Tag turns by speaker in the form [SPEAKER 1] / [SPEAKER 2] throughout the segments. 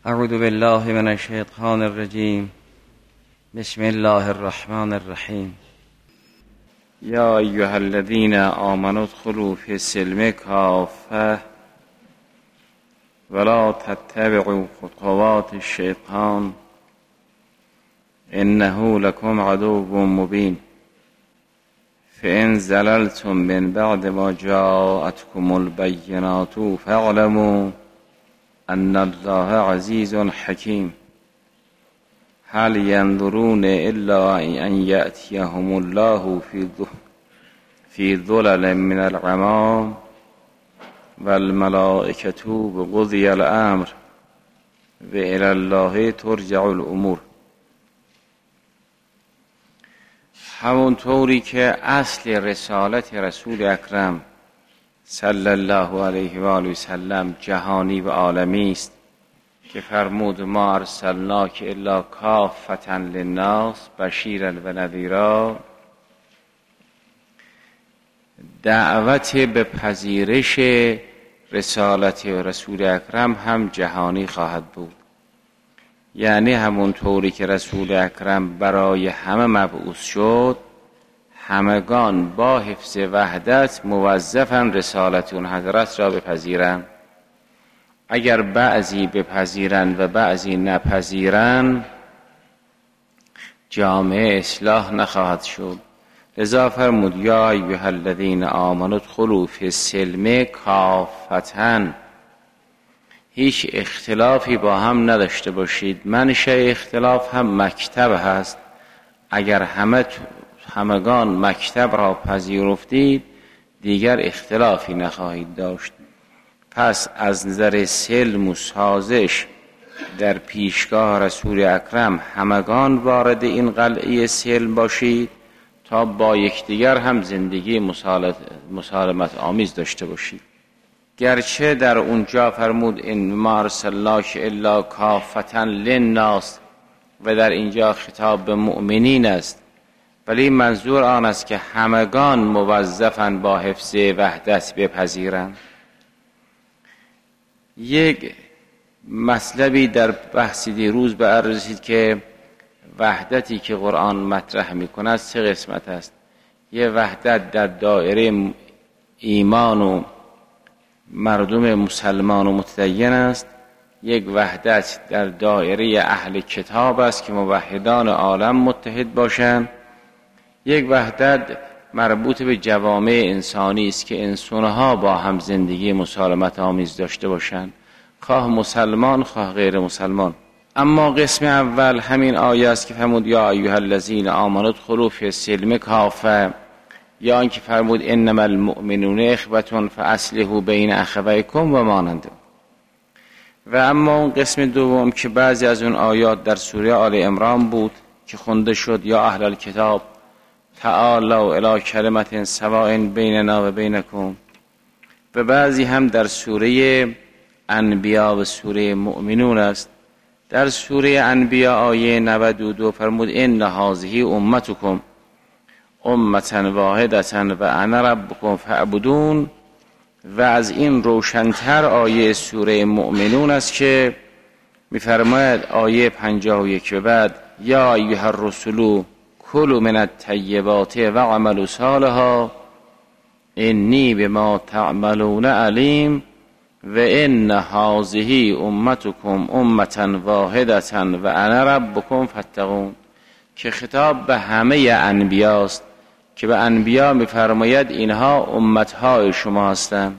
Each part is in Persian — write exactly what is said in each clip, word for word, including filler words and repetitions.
[SPEAKER 1] اعوذ بالله من الشیطان الرجیم. بسم الله الرحمن الرحیم. یا ایها الذین آمنوا ادخلوا فی السلم کافة ولا تتبعوا خطوات الشیطان انه لکم عدو مبین. فإن زللتم من بعد ما جاءتكم البینات فاعلموا ان الله عزیز حکیم. هل ينظرون الا ان یأتیهم الله فی ظلل من الغمام والملائکة بقضی الامر و الی الله ترجع الامور. همونطوری که اصل رسالت رسول اکرم صلی الله علیه و آله و سلم جهانی و عالمی است که فرمود ما ارسلناک الا کافة للناس بشیرا و نذیرا. دعوت به پذیرش رسالت رسول اکرم هم جهانی خواهد بود، یعنی همونطوری که رسول اکرم برای همه مبعوث شد، همگان با حفظ وحدت موظفن رسالت اون حضرت را بپذیرند. اگر بعضی بپذیرند و بعضی نپذیرند، جامعه اصلاح نخواهد شد. لذا فرمود یا ایها الذین آمنوا ادخلوا فی السلم کافة. هیچ اختلافی با هم نداشته باشید. منشأ اختلاف هم مکتب هست. اگر همه همگان مکتب را پذیرفتید، دیگر اختلافی نخواهید داشت. پس از نظر سلم و سازش در پیشگاه رسول اکرم همگان وارد این قلعه سلم باشید تا با یکدیگر هم زندگی مسالمت آمیز داشته باشید. گرچه در اونجا فرمود ان ما ارسلناک الا کافة للناس و در اینجا خطاب به مؤمنین است، ولی منظور آن است که همگان موظفن با حفظ وحدت بپذیرند. یک مطلبی در بحث دیروز به عرض رسید که وحدتی که قرآن مطرح می‌کند سه قسمت است. یک وحدت در دایره ایمان و مردم مسلمان و متدین است. یک وحدت در دایره اهل کتاب است که موحدان عالم متحد باشند. یک وحدت مربوط به جوامع انسانی است که انسانها با هم زندگی مسالمت آمیز داشته باشند، خواه مسلمان خواه غیر مسلمان. اما قسم اول همین آیه است که فرمود یا ایها الذین آمنوا ادخلوا فی السلم کافة، یا آنکه فرمود انما المؤمنون اخوة فاصلحوا بین اخویکم و مانند. و اما اون قسم دوم که بعضی از اون آیات در سوره آل عمران بود که خونده شد یا اهل الکتاب تعالوا الی کلمة سواء بیننا و بینکم، و بعضی هم در سوره انبیا و سوره مؤمنون است. در سوره انبیا آیه نود و دو فرمود ان هذه امتکم امة واحدة و انا ربکم فاعبدون، و از این روشنتر آیه سوره مؤمنون است که می‌فرماید آیه پنجاه و یک و بعد یا ایها الرسل کلوا من الطیبات و اعملوا صالحا انی بما تعملون علیم و ان هذه امتکم امة واحدة و انا ربکم فاتقون، که خطاب به همه انبیاست که به انبیا می‌فرماید اینها امت‌های شما هستند.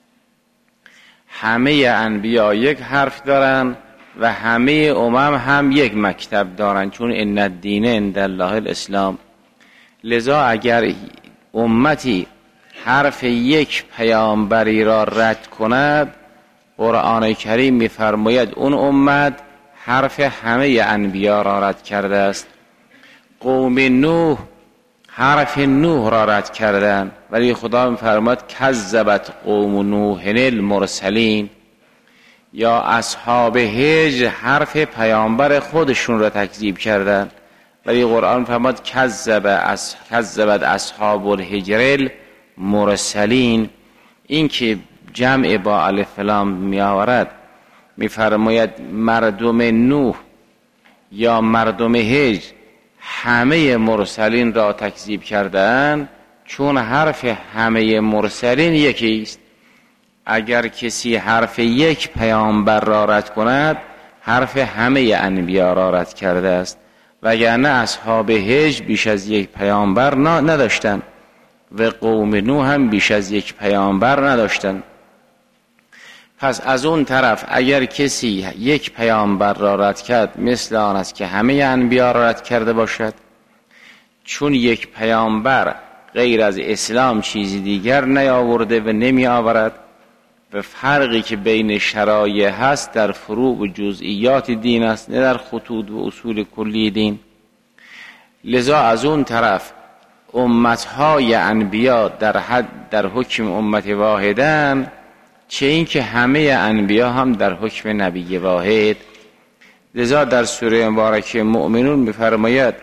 [SPEAKER 1] همه انبیا یک حرف دارن و همه امم هم یک مکتب دارن، چون ان الدین عند الله الاسلام. لذا اگر امتی حرف یک پیامبری را رد کند، قرآن کریم می‌فرماید اون امت حرف همه انبیا را رد کرده است. قوم نوح حرف نوح را رد کردند، ولی خدا می‌فرماید کذبت قوم نوح المرسلین. یا اصحاب هجر حرف پیامبر خودشون را تکذیب کردند، ولی قرآن فرمود کذب از کذبت اصحاب الهجر المرسلین. این که جمع با الف لام می آورد میفرماید مردم نوح یا مردم هجر همه مرسلین را تکذیب کردند، چون حرف همه مرسلین یکی است. اگر کسی حرف یک پیامبر را رد کند، حرف همه انبیا را رد کرده است، وگرنه اصحاب هجر بیش از یک پیامبر نداشتند و قوم نوح هم بیش از یک پیامبر نداشتند. پس از اون طرف اگر کسی یک پیامبر را رد کرد، مثل آن است که همه انبیا را رد کرده باشد، چون یک پیامبر غیر از اسلام چیزی دیگر نیاورده و نمی آورد و فرقی که بین شرایع هست در فروع و جزئیات دین است، نه در خطوط و اصول کلی دین. لذا از اون طرف امتهای انبیا در حد در حکم امت واحدن، چه این که همه انبیا هم در حکم نبی واحد. لذا در سوره مبارکه مؤمنون می‌فرماید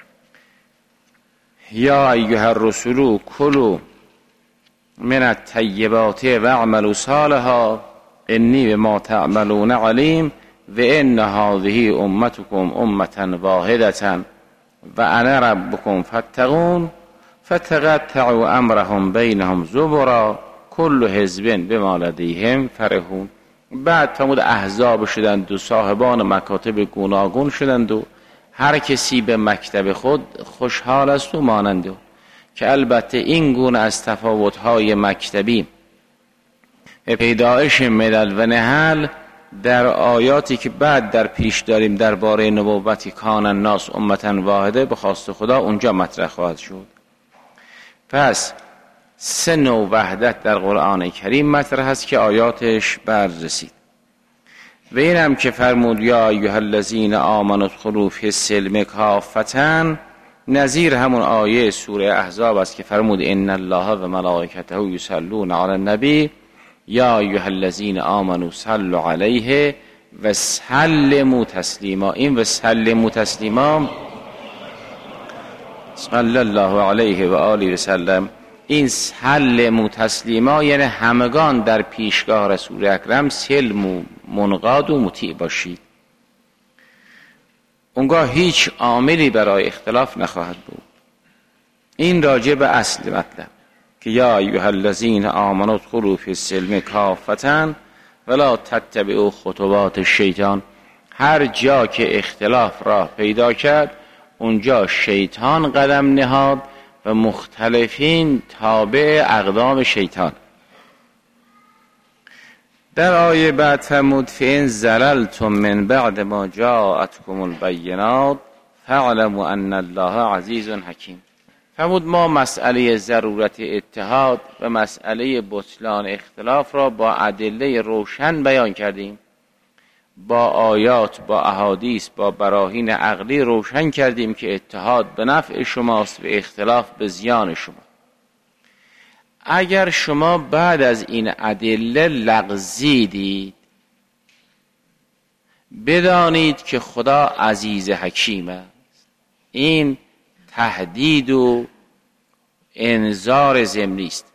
[SPEAKER 1] یا ایها الرسول کلوا من الطیبات واعملوا صالحا انی بما تعملون علیم و ان هذه امتکم امة واحدة و انا ربکم فاتقون فتقطعوا امرهم بینهم زبرا کل حزب بما لدیهم فرحون. بعد فرمود احزاب شدند و صاحبان مکاتب گوناگون شدند و هر کسی به مکتب خود خوشحال است و مانند او. که البته این گونه از تفاوت‌های مکتبی به پیدایش ملل و نهل در آیاتی که بعد در پیش داریم درباره نبوتی کان الناس امة واحده به خواست خدا اونجا مطرح خواهد شد. پس سه نوع وحدت در قرآن کریم مطرح است که آیاتش بررسید. و این هم که فرمود یا ایها الذین آمنوا ادخلوا فی السلم کافة، نظیر همون آیه سوره احزاب است که فرمود ان الله و ملائکته یصلون علی النبی یا ایها الذین آمنوا صلوا علیه و سلموا تسلیما. این و سلموا تسلیما صلی الله علیه و آله و سلم، این سلموا تسلیما یعنی همگان در پیشگاه رسول اکرم سلم و منقاد و مطیع باشید. اونگاه هیچ عاملی برای اختلاف نخواهد بود. این راجع به اصل مطلب که یا ایها الذین آمنوا ادخلوا فی السلم کافة ولا تتبعوا خطوات الشیطان. هر جا که اختلاف راه پیدا کرد اونجا شیطان قدم نهاد و مختلفین تابع اقدام شیطان. در آیه بعد فرمود فإن زللتم من بعد ما جاءتكم البینات فاعلموا ان الله عزیز حکیم. فرمود ما مسئله ضرورت اتحاد و مسئله بطلان اختلاف را با ادله روشن بیان کردیم، با آیات، با احادیث، با براهین عقلی روشن کردیم که اتحاد به نفع شماست و اختلاف به زیان شما. اگر شما بعد از این ادله لغزیدید، بدانید که خدا عزیز حکیم است. این تهدید و انذار ضمنی است.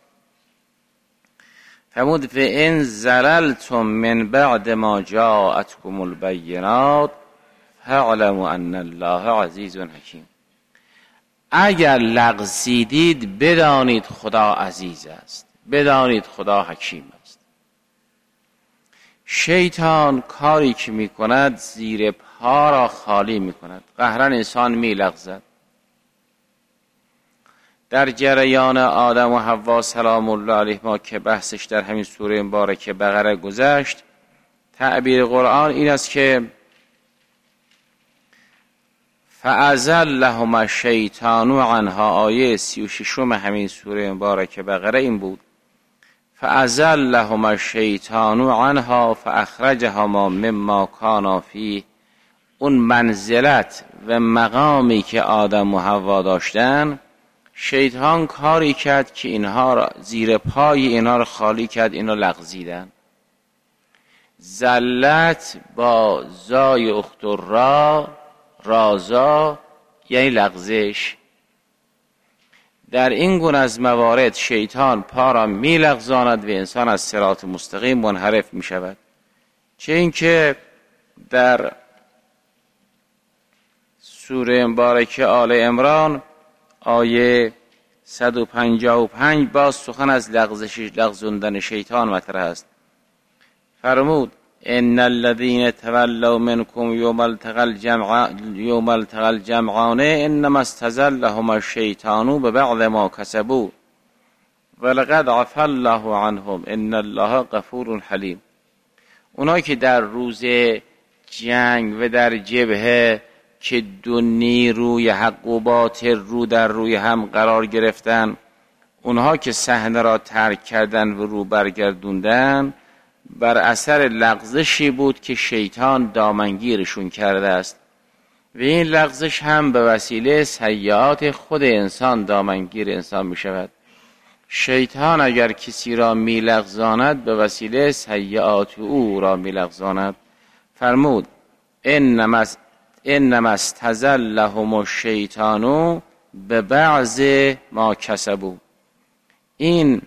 [SPEAKER 1] فرمود فإن زللتم من بعد ما جاءتكم البینات فاعلموا ان الله عزیز حکیم. اگر لغزیدید بدانید خدا عزیز است، بدانید خدا حکیم است. شیطان کاری که می کند زیر پا را خالی می کند. قهرا انسان می لغزد. در جریان آدم و حوا سلام الله علیهما که بحثش در همین سوره مبارکه بقره گذشت، تعبیر قرآن این است که فأزلهما الشیطان عنها، آیه سی و ششم همین سوره مبارکه بقره این بود فأزلهما الشیطان عنها فأخرجهما مما کانا فیه. اون منزلت و مقامی که آدم و حوا داشتن، شیطان کاری کرد که اینها را زیر پای اینها را خالی کرد، اینها لغزیدن. زلت با زای اخت را رازا یعنی لغزش. در این گونه از موارد شیطان پا را می لغزاند و انسان از صراط مستقیم منحرف می شود. چه اینکه در سوره مبارکه آل عمران آیه صد و پنجاه و پنج باز سخن از لغزش لغزوندن شیطان مطرح است. فرمود ان الذين تولوا منكم يوم التقى الجمع يوم التقى الجمعان انما استزلهم الشيطان ببعض ما كسبوا ولقد عفا الله عنهم ان الله غفور حلیم. اونایی که در روز جنگ و در جبهه که دو نیروی حق و باطل رو در روی هم قرار گرفتن، اونها که صحنه را ترک کردن و رو برگردوندن بر اثر لغزشی بود که شیطان دامنگیرشون کرده است و این لغزش هم به وسیله سیئات خود انسان دامنگیر انسان می شود. شیطان اگر کسی را می لغزاند به وسیله سیئات او را می لغزاند. فرمود انما انما استزلهم الشیطان به بعض ما کسبوا. این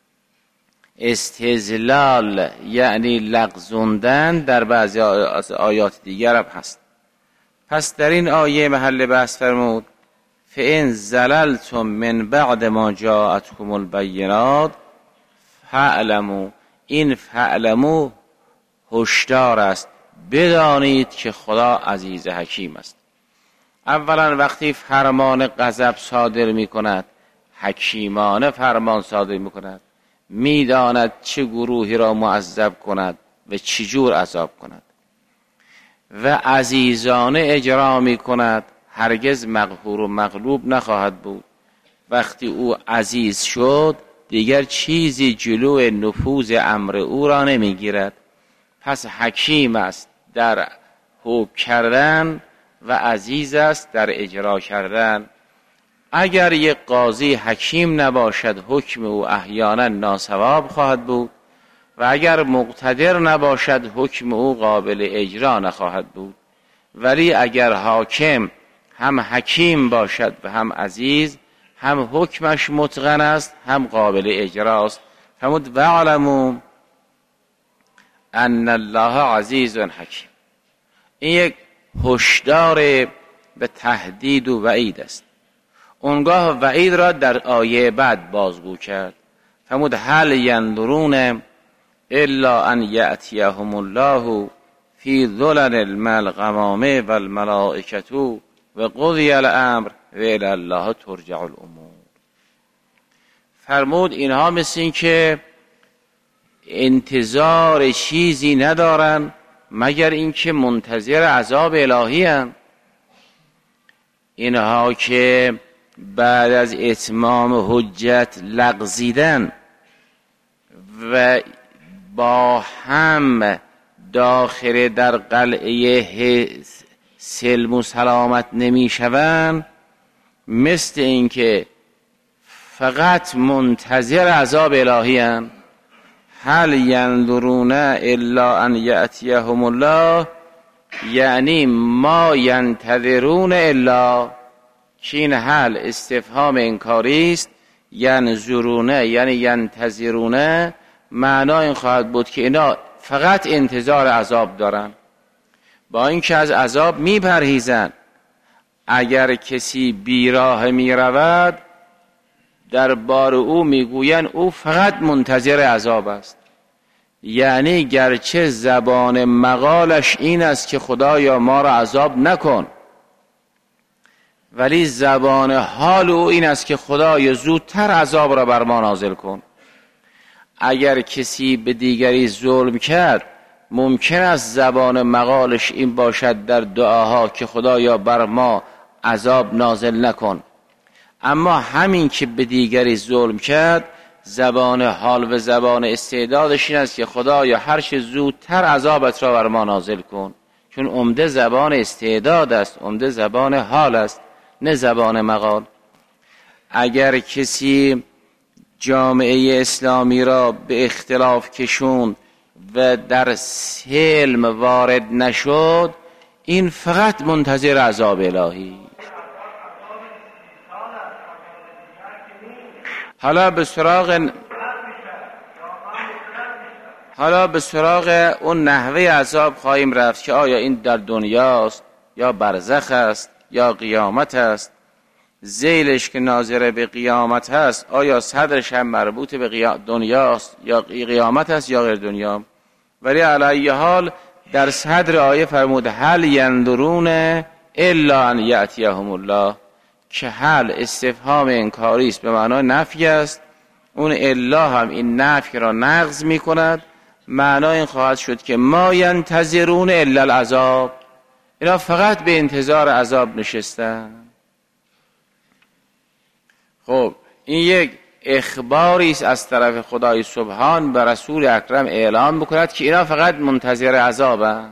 [SPEAKER 1] استزلال یعنی لغزوندن در بعضی آیات دیگر هم هست. پس در این آیه محل بحث فرمود فَإِنْ زَلَلْتُمْ مِنْ بَعْدِ مَا جَاءَتْكُمُ الْبَيِّنَاتُ فَاعْلَمُوا. این فَاعْلَمُوا هشدار است، بدانید که خدا عزیز حکیم است. اولا وقتی فرمان غضب صادر می کند حکیمانه فرمان صادر می کند، می داند چه گروهی را معذب کند و چجور عذاب کند و عزیزانه اجرا می کند، هرگز مقهور و مغلوب نخواهد بود. وقتی او عزیز شد دیگر چیزی جلو نفوذ امر او را نمی گیرد. پس حکیم است در حکم کردن و عزیز است در اجرا کردن. اگر یک قاضی حکیم نباشد حکم او احیانا ناصواب خواهد بود و اگر مقتدر نباشد حکم او قابل اجرا نخواهد بود. ولی اگر حاکم هم حکیم باشد و هم عزیز، هم حکمش متقن است هم قابل اجراست. فرمود واعلموا ان الله عزیز حکیم. این یک هشدار به تهدید و وعید است. اونگاه وعید را در آیه بعد بازگو کرد. فرمود هل ینظرون الا ان یأتیهم الله فی ظلل الغمام والملائکة و قضی الامر و الی الله ترجع الامور. فرمود اینها مثل این که انتظار چیزی ندارن مگر اینکه منتظر عذاب الهی هستند. اینها که بعد از اتمام حجت لغزیدن و با هم داخل در قلعه سلم و سلامت نمی شوند، مثل اینکه فقط منتظر عذاب الهی هستند. هل ینظرون الا ان یأتیهم الله، یعنی ما ینتظرون الا، که این حل استفهام انکاری است. ینظرونه یعنی ینتظرونه معنا این خواهد بود که اینا فقط انتظار عذاب دارن، با اینکه از عذاب میپرهیزن. اگر کسی بیراه میرود در بار او میگوین او فقط منتظر عذاب است، یعنی گرچه زبان مقالش این است که خدایا ما را عذاب نکن، ولی زبان حال او این است که خدایا زودتر عذاب را بر ما نازل کن. اگر کسی به دیگری ظلم کرد ممکن است زبان مقالش این باشد در دعاها که خدایا بر ما عذاب نازل نکن، اما همین که به دیگری ظلم کرد زبان حال و زبان استعدادش این است که خدایا هر چه زودتر عذابت را بر ما نازل کن، چون عمده زبان استعداد است، عمده زبان حال است نه زبان مقال. اگر کسی جامعه اسلامی را به اختلاف کشوند و در سلم وارد نشد، این فقط منتظر عذاب الهی. حالا به سراغ حالا به سراغ اون نحوه عذاب خواهیم رفت که آیا این در دنیاست یا برزخ است یا قیامت است. ذیلش که ناظر به قیامت هست آیا صدرش هم مربوط به دنیاست یا قیامت است یا غیر دنیا. ولی علی حال در صدر آیه فرمود هل ینظرون الا ان یأتیهم الله، که هل استفهام انکاری است به معنای نفی است. اون الا هم این نفی را نقض می کند. معنا این خواهد شد که ما ینتظرون الا العذاب، اینا فقط به انتظار عذاب نشستن. خب این یک اخباری است از طرف خدای سبحان به رسول اکرم اعلام بکند که اینا فقط منتظر عذابند.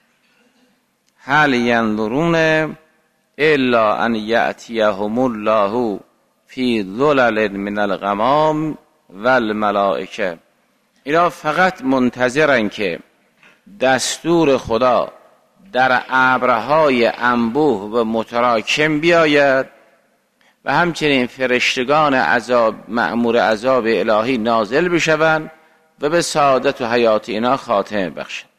[SPEAKER 1] هل ینظرون الا ان یأتیهم الله فی ظلل من الغمام والملائکه، اینا فقط منتظرن که دستور خدا در ابرهای انبوه و متراکم بیاید و همچنین فرشتگان عذاب مأمور عذاب الهی نازل بشوند و به سعادت و حیات اینا خاتمه بخشند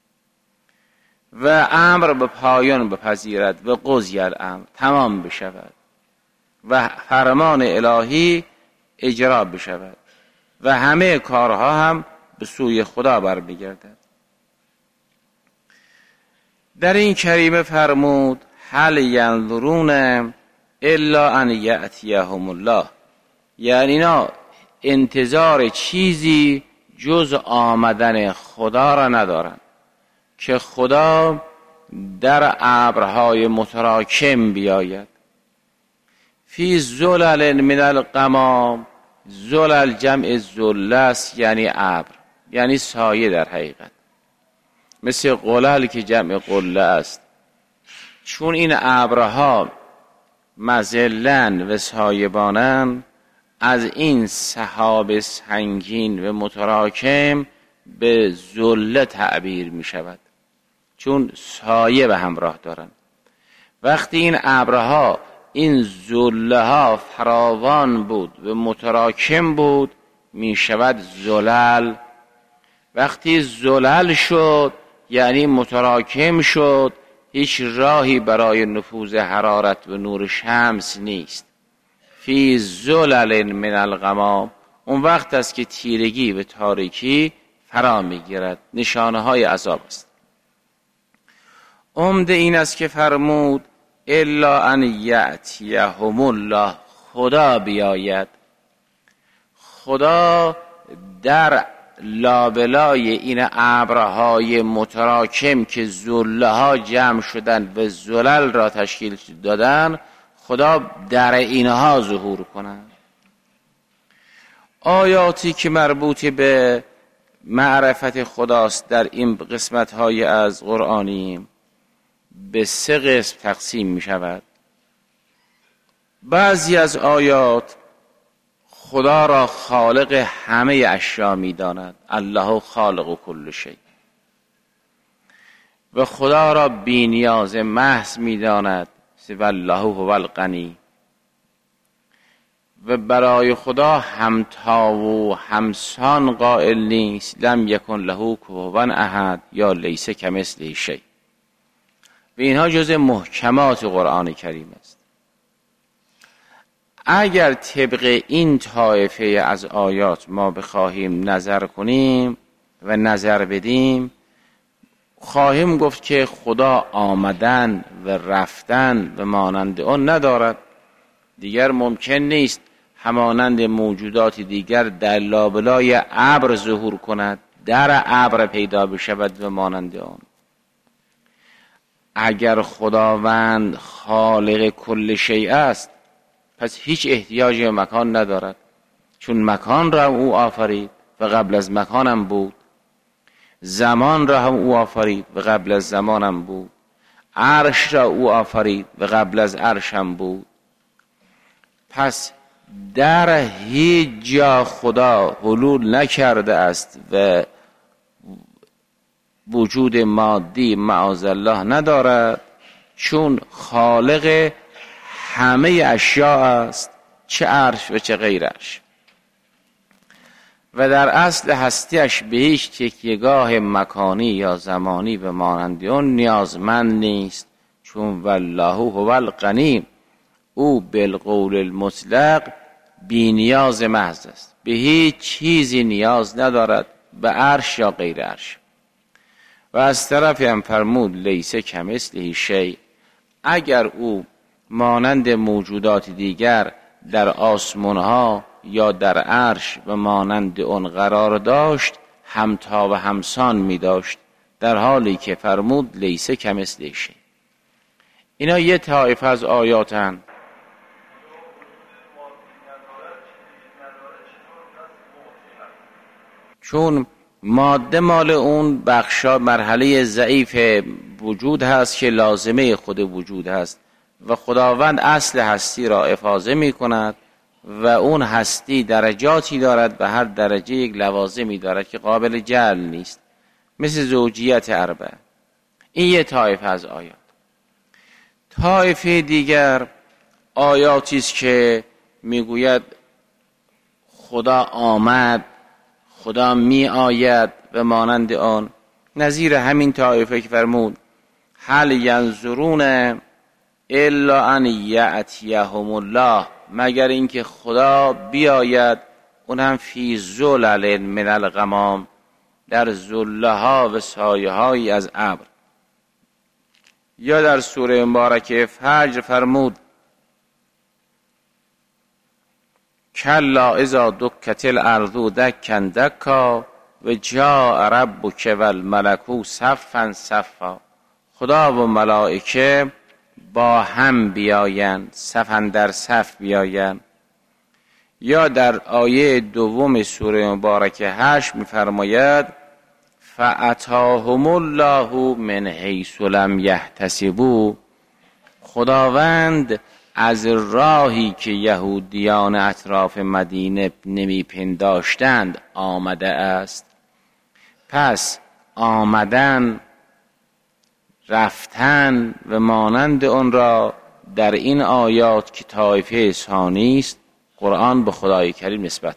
[SPEAKER 1] و امر به پایان بپذیرد و قضی الامر تمام بشود و فرمان الهی اجرا بشود و همه کارها هم به سوی خدا برمیگردد. در این کریمه فرمود هل ینظرون الا ان یأتیهم الله، یعنی اینا انتظار چیزی جز آمدن خدا را ندارن که خدا در ابرهای متراکم بیاید. فی ظلل من الغمام، ظلل جمع ظله است یعنی ابر، یعنی سایه در حقیقت، مثل قلل که جمع قله است. چون این ابرها مظلن و سایبانن، از این سحاب سنگین و متراکم به ظله تعبیر می شود، چون سایه به همراه دارن. وقتی این ابرها این ظله ها فراوان بود و متراکم بود می شود زلل. وقتی زلل شد یعنی متراکم شد، هیچ راهی برای نفوذ حرارت و نور شمس نیست. فی ظلل من الغمام، اون وقت است که تیرگی و تاریکی فرا میگیرد، نشانه های عذاب است. عمده این است که فرمود الا ان یأتیهم الله، خدا بیاید. خدا در لابلای این ابرهای متراکم که ظله ها جمع شدن و زلل را تشکیل دادن، خدا در اینها ظهور کنند. آیاتی که مربوط به معرفت خداست در این قسمت های از قرآنی به سه قسم تقسیم می شود. بعضی از آیات خدا را خالق همه اشیا می داند، الله خالق کل شیء، و خدا را بی نیاز محض می داند، سوى الله هو الغنی، و برای خدا همتا و همسان قائل نیست، لم یکن له کفوا احد یا لیس کمثله شیء. و اینها جز محکمات قرآن کریم است. اگر طبق این طایفه از آیات ما بخواهیم نظر کنیم و نظر بدیم، خواهیم گفت که خدا آمدن و رفتن و مانند آن ندارد. دیگر ممکن نیست همانند موجودات دیگر در لابلای ابر ظهور کند، در ابر پیدا بشود و مانند آن. اگر خداوند خالق کل شیء است، پس هیچ احتیاجی به مکان ندارد، چون مکان را او آفرید و قبل از مکانم بود. زمان را هم او آفرید و قبل از زمانم بود. عرش را او آفرید و قبل از عرشم بود. پس در هیچ جا خدا حلول نکرده است و وجود مادی معاذالله ندارد، چون خالق همه اشیاء است، چه عرش و چه غیر عرش. و در اصل هستیش به هیچ تکیهگاه مکانی یا زمانی به مانند اون نیازمند نیست، چون والله هو الغنی، او بالقول المطلق بی نیاز محض است، به هیچ چیزی نیاز ندارد، به عرش یا غیر عرش. و از طرفی هم فرمود لیس کمثله شیء، اگر او مانند موجودات دیگر در آسمانها یا در عرش و مانند اون قرار داشت همتا و همسان می داشت، در حالی که فرمود لیس کمثله شیء. اینا یه طایفه از آیاتن. چون ماده مال اون بخشا مرحله ضعیف وجود هست که لازمه خود وجود هست و خداوند اصل هستی را افاضه می کند و اون هستی درجاتی دارد و هر درجه یک لوازمی دارد که قابل جعل نیست، مثل زوجیت اربعه. این یه طایفه از آیات. طایفه دیگر آیاتی است که میگوید خدا آمد، خدا می آید و مانند آن، نظیر همین طایفه که فرمود هل ینظرون الا ان یأتیهم الله، مگر اینکه خدا بیاید، اون هم فی ظلل من الغمام، در ظله ها و سایه هایی از ابر. یا در سوره مبارکه فجر فرمود کلا اذا دکت الارض دکا دکا و جاء ربک والملک صفا صفا، خدا و ملائکه با هم بیایند، صفا در صف بیایند. یا در آیه دوم سوره مبارکه هشت می‌فرماید فاتاهم الله من حیث لم یحتسبوا، خداوند از راهی که یهودیان اطراف مدینه نمیپنداشتند آمده است. پس آمدن، رفتن و مانند آن را در این آیات که طایفه ثانی است قرآن به خدای کریم نسبت.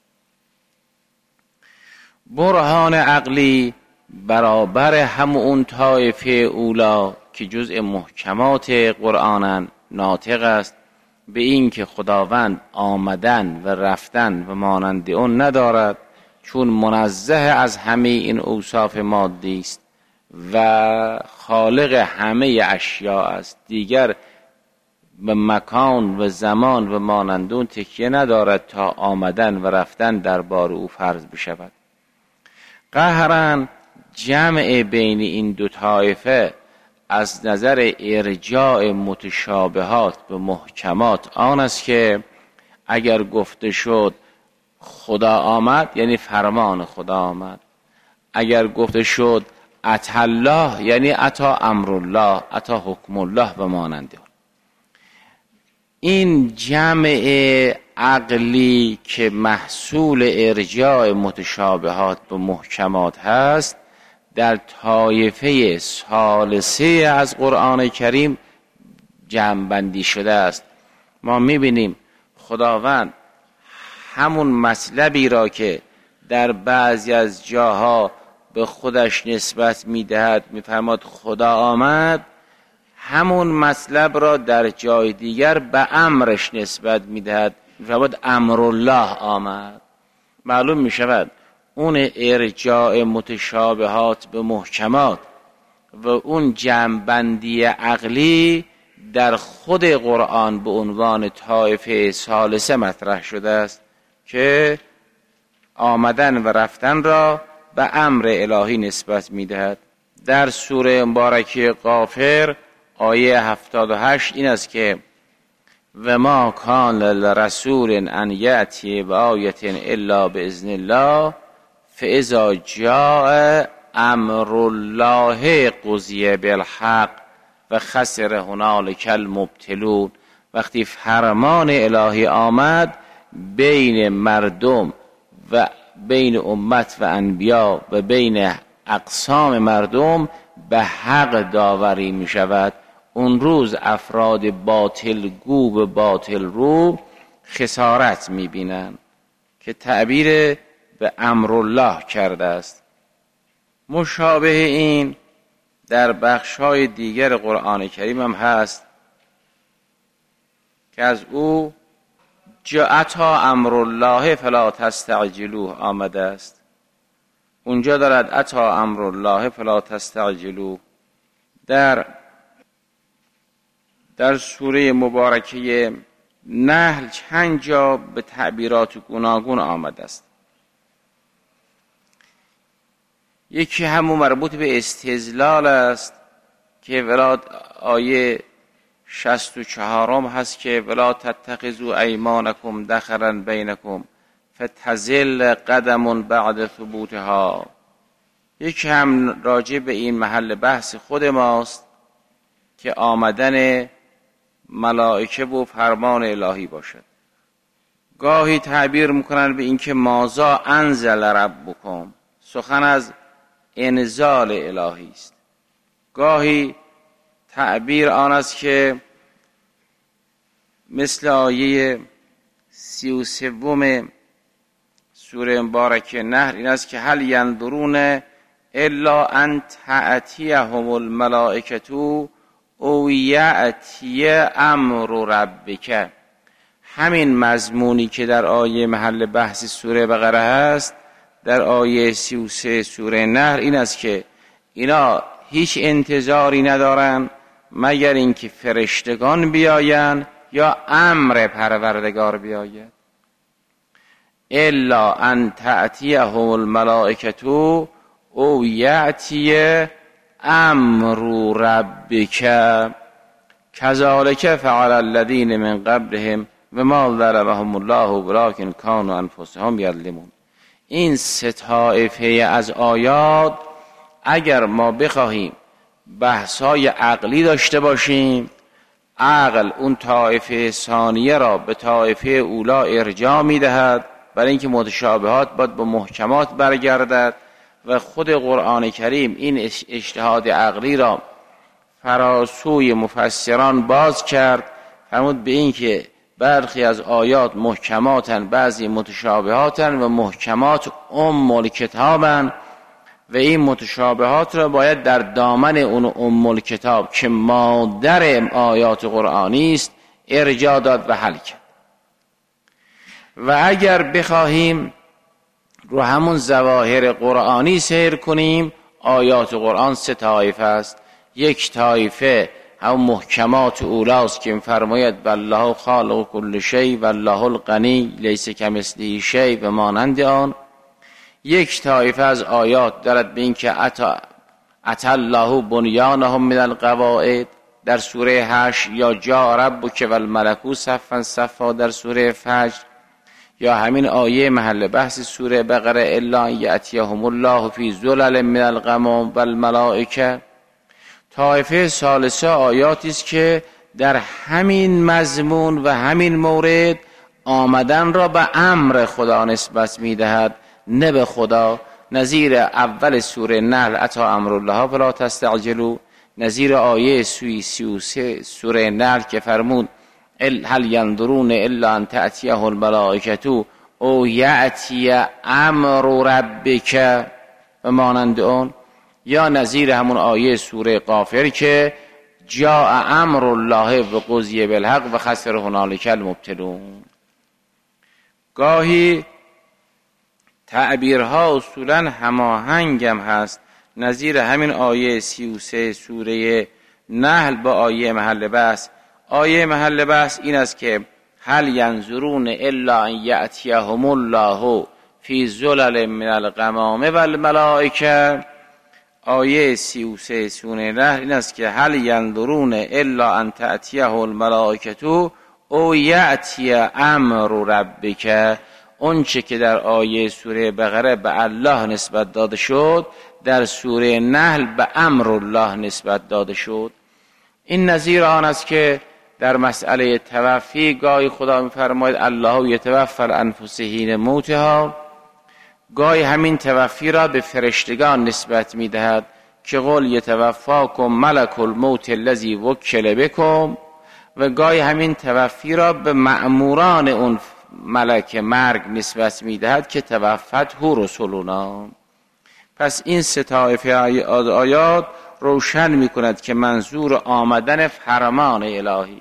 [SPEAKER 1] برهان عقلی برابر همون طایفه اولا که جزء محکمات قرآنن ناطق است به این که خداوند آمدن و رفتن و مانند اون ندارد، چون منزه از همه این اوصاف مادی است و خالق همه اشیاء است، دیگر به مکان و زمان و مانند اون تکیه ندارد تا آمدن و رفتن در بار او فرض بشود. قهرن جمع بین این دو طایفه از نظر ارجاع متشابهات به محکمات آن است که اگر گفته شد خدا آمد یعنی فرمان خدا آمد، اگر گفته شد اتی الله یعنی اتی امر الله، اتی حکم الله و مانند آن. این جمع عقلی که محصول ارجاع متشابهات به محکمات هست در طایفه ثالثه از قرآن کریم جمع بندی شده است. ما میبینیم خداوند همون مطلبی را که در بعضی از جاها به خودش نسبت میدهد، میفرماد خدا آمد، همون مطلب را در جای دیگر به امرش نسبت میدهد، میفرماد امر الله آمد. معلوم میشود اون ارجاع متشابهات به محکمات و اون جمع‌بندی عقلی در خود قرآن به عنوان طایفه ثالثه مطرح شده است که آمدن و رفتن را به امر الهی نسبت میدهد. در سوره مبارکه غافر آیه هفتاد و هشت این است که و ما کان لرسول ان یأتی بآیة الا باذن الله فاذا جاء امر الله قضی بالحق و خسر هنالک المبطلون. وقتی فرمان الهی آمد بین مردم و بین امت و انبیا و بین اقسام مردم به حق داوری می شود، اون روز افراد باطل گو به باطل رو خسارت می بینن که تعبیر به امرالله کرده است. مشابه این در بخش‌های دیگر قرآن کریم هم هست که از او جاءتا امرالله فلا تستعجلوه آمده است. اونجا دارد اتا امرالله فلا تستعجلوه. در در سوره مبارکه نحل چند جا به تعبیرات گوناگون آمده است. یکی همون مربوط به استظلال است که ولاد آیه شصت و چهارم هست که ولا تتخذوا ایمانکم دخلا بینکم فتزل قدم بعد ثبوتها. یکی هم راجع به این محل بحث خود ماست که آمدن ملائکه و فرمان الهی باشد. گاهی تعبیر میکنن به این که مازا انزل ربکم، سخن از انزال الهی است. گاهی تعبیر آن است که مثل آیه سی و سوم سوره مبارکه نحل این است که هل ینظرون الا ان تأتیهم الملائکة او یأتی امر ربک. همین مضمونی که در آیه محل بحث سوره بقره هست در آیه سی و سه سوره نحل این است که اینا هیچ انتظاری ندارن مگر اینکه فرشتگان بیاین یا امر پروردگار بیاید. الا ان تأتیهم الملائکة او یأتی امر ربک کذالک فعل الذین من قبلهم و ما ظلمهم الله ولکن کانوا انفسهم یظلمون. این سه طایفه از آیات اگر ما بخواهیم بحث‌های عقلی داشته باشیم، عقل اون طایفه ثانیه را به طایفه اولا ارجاع می‌دهد، برای اینکه متشابهات باید با محکمات برگردد و خود قرآن کریم این اجتهاد عقلی را فراسوی مفسران باز کرد، فرمود به این که برخی از آیات محکماتن، بعضی متشابهاتن و محکمات ام الکتابن و این متشابهات را باید در دامن اون ام الکتاب که مادر آیات قرآنی است ارجاع داد و حل کرد. و اگر بخواهیم رو همون ظواهر قرآنی سیر کنیم، آیات قرآن سه طایفه است. یک طایفه هم محکمات اولاست که فرماید والله خالق کل شیء والله الغنی لیس کمثله شیء و مانند آن. یک طایفه از آیات دارد به این که اتا اتی الله بنیانهم من القواعد در سوره هشت، یا جاء ربک والملک صفا صفا در سوره فجر، یا همین آیه محل بحث سوره بقره الا ان یأتیهم الله فی ظلل من الغمام والملائکه. طایفه ثالثه آیاتی است که در همین مضمون و همین مورد آمدن را به امر خدا نسبت می‌دهد نه به خدا، نظیر اول سوره نحل اتا امرالله فلا تستعجلوا، نظیر آیه سی و سه سوره نحل که فرمود هل ینظرون الا ان تأتیه الملائکة او یأتی امر ربک و مانند آن، یا نظیر همون آیه سوره غافر که جاء امر الله و قضی بالحق و خسر هنالک المبطلون. گاهی تعبیرها اصولا هماهنگم هست، نظیر همین آیه سی و سه سوره نحل با آیه محل بحث. آیه محل بحث این است که هل ینظرون الا ان یأتیهم الله فی ظلل من الغمام والملائکه. آیه سی و سه سوره نحل این است که هل ینظرون الا ان تأتیه الملائکة او یأتی امر ربک. اون چه که در آیه سوره بقره به الله نسبت داده شد در سوره نحل به امر الله نسبت داده شد. این نظیر آن است که در مسئله توفی گاهی خدا می‌فرماید الله یتوفی الانفس حین موتها، گاهی همین توفی را به فرشتگان نسبت می‌دهد که قل یتوفاکم ملک الموت الذی وکل بکم، و گاهی همین توفی را به مأموران اون ملک مرگ نسبت میدهد که توفته رسولنا. پس این سه طایفه آیات روشن میکند که منظور آمدن فرمان الهی.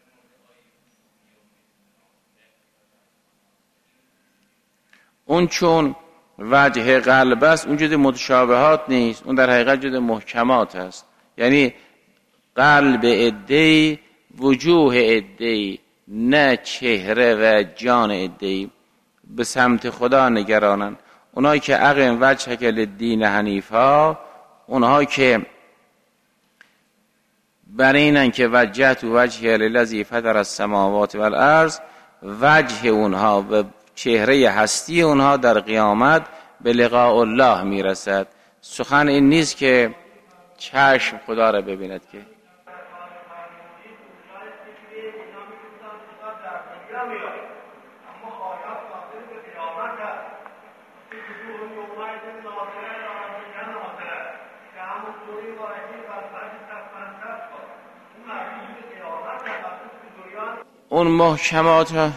[SPEAKER 1] اون چون وجه قلب است، اون جز متشابهات نیست، اون در حقیقت جز محکمات است. یعنی قلب عده‌ای، وجوه عده‌ای، نه چهره و جان عده‌ای به سمت خدا نگرانند. اونایی که اقیم وجهک للدین حنیفا، اونها که بر اینن که وجهت وجهی للذی فطر السماوات والارض، وجه اونها و چهره هستی اونها در قیامت به لقاء الله میرسد. سخن این نیست که چشم خدا را ببیند که اون محکمات ها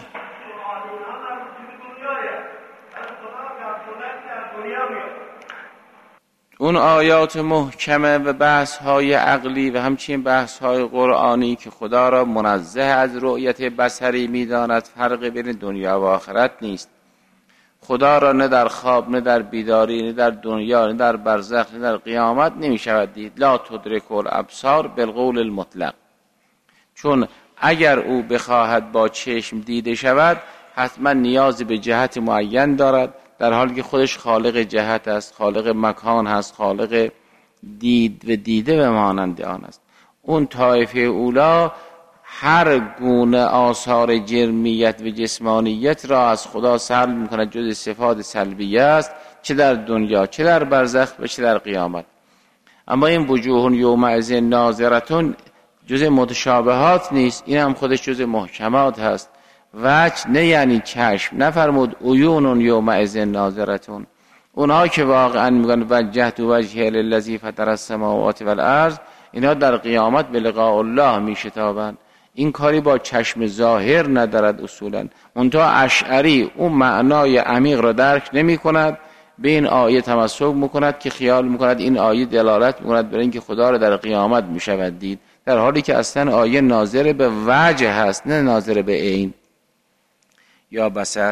[SPEAKER 1] اون آیات محکمه و بحث های عقلی و همچنین بحث های قرآنی که خدا را منزه از رؤیت بصری میداند، فرق بین دنیا و آخرت نیست. خدا را نه در خواب، نه در بیداری، نه در دنیا، نه در برزخ، نه در قیامت نمی شود دید. لا تدرک الابصار بالقول المطلق. چون اگر او بخواهد با چشم دیده شود، حتما نیازی به جهت معین دارد، در حالی که خودش خالق جهت است، خالق مکان هست، خالق دید و دیده و مانند آن است. اون طایفه اولا هر گونه آثار جرمیت و جسمانیت را از خدا سلب می‌کند، جز صفات سلبیه است، چه در دنیا، چه در برزخ و چه در قیامت. اما این وجوه یومئذ ناظرتون جز متشابهات نیست، این هم خودش جز محکمات هست. وجه نه یعنی چشم، نفرمود عیون یومئذ ناظرتون. اونها که واقعا میگن وجهت وجهی للذی فطر السماوات والارض، اینا در قیامت به لقاء الله میشتابند. این کاری با چشم ظاهر ندارد اصولا. منتها اشعری اون معنای عمیق را درک نمی کند، به این آیه تمسک میکند که خیال میکند این آیه دلالت میکند بر اینکه خدا را در قیامت میشود دید، در حالی که اصلا آیه ناظر به وجه هست، نه ناظر به عین یا بصر.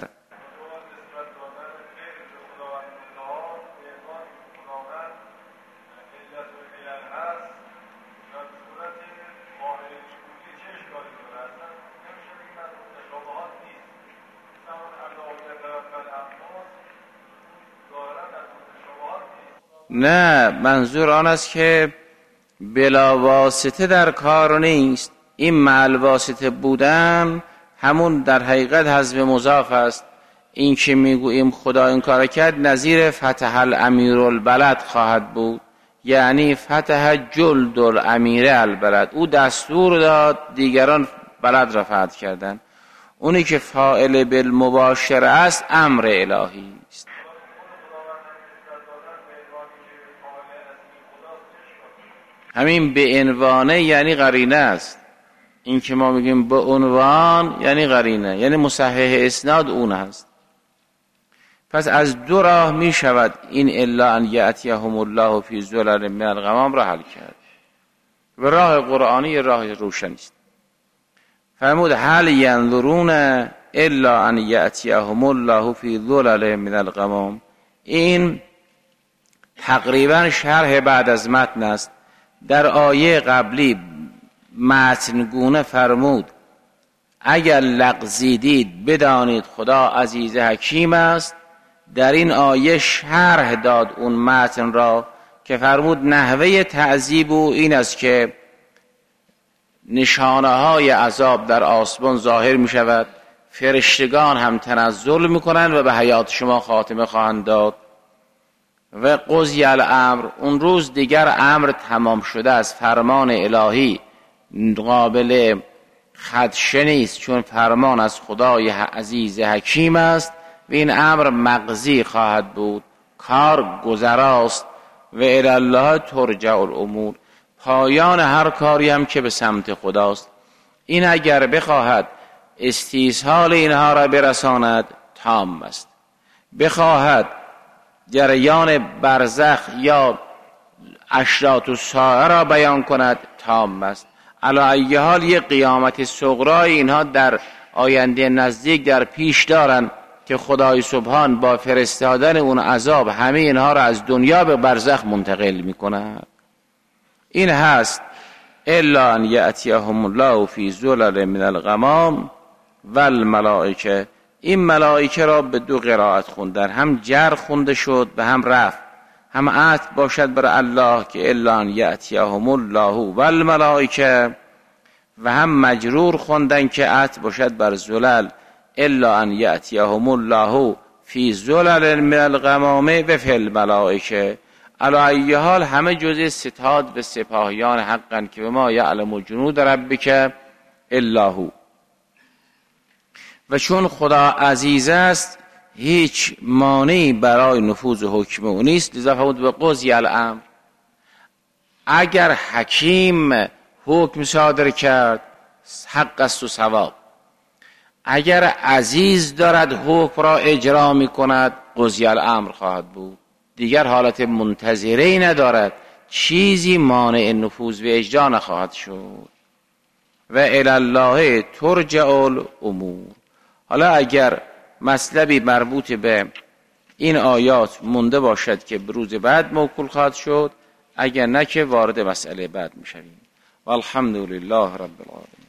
[SPEAKER 1] نه، منظور آن است که بلا واسطه در کار نیست. این مع واسطه بودن همون در حقیقت حذف مضاف است. این که میگوییم خدا این کار کرد نظیر فتح الامیر البلد خواهد بود، یعنی فتح جلد الامیر البلد. او دستور داد دیگران بلد را فتح کردن. اونی که فاعل بالمباشره است امر الهی است. همین به عنوانه یعنی قرینه است. این که ما میگیم به عنوان یعنی قرینه، یعنی مصحح اسناد اون هست. پس از دو راه می شود این الا ان یأتیهم الله فی ظلال من الغمام را حل کرد. و راه قرآنی راه روشنی است. فرمود هل ینظرون الا ان یأتیهم الله فی ظلال من الغمام. این تقریبا شرح بعد از متن است. در آیه قبلی متنگونه فرمود اگر لغزیدید بدانید خدا عزیز حکیم است. در این آیه شرح داد اون متن را که فرمود نحوه تعذیب او این است که نشانه های عذاب در آسمان ظاهر می شود، فرشتگان هم تنزل می کنند و به حیات شما خاتمه خواهند داد. و قضی الامر، اون روز دیگر امر تمام شده از فرمان الهی قابل خدشه نیست، چون فرمان از خدای عزیز حکیم است و این امر مقضی خواهد بود. کار گذراست و الی الله ترجع الامور. پایان هر کاری هم که به سمت خداست. این اگر بخواهد استیصال اینها را برساند تام است. بخواهد جریان برزخ یا اشراط الساعه را بیان کند تام است. علی ای حال یک قیامت صغرای اینها در آینده نزدیک در پیش دارن که خدای سبحان با فرستادن اون عذاب همه اینها را از دنیا به برزخ منتقل می کند. این هست الا ان یأتیهم الله فی ظلل من الغمام و الملائکه. این ملائکه را به دو قرائت خوندن، هم جر خونده شد به هم رفت، هم عطف باشد بر الله که الا ان یأتیهم الله و الملائکه، و هم مجرور خوندن که عطف باشد بر ظلل الا ان یأتیهم الله فی ظلل من الغمام و فی الملائکه. علی ای حال همه جزء ستاد به سپاهیان حقن که ما یعلم جنود ربک الا هو. و چون خدا عزیز است هیچ مانعی برای نفوذ حکم او نیست، لذا فرمود به قضی الامر. اگر حکیم حکم صادر کرد حق است و ثواب، اگر عزیز دارد حکم را اجرا می کند قضی الامر خواهد بود، دیگر حالت منتظره ندارد، چیزی مانع نفوذ و اجرا نخواهد شد. و الی الله ترجع الامور. حالا اگر مطلبی مربوط به این آیات مونده باشد که روز بعد موکول خواهد شد، اگر نه که وارد مسئله بعد میشویم. والحمد لله رب العالمین.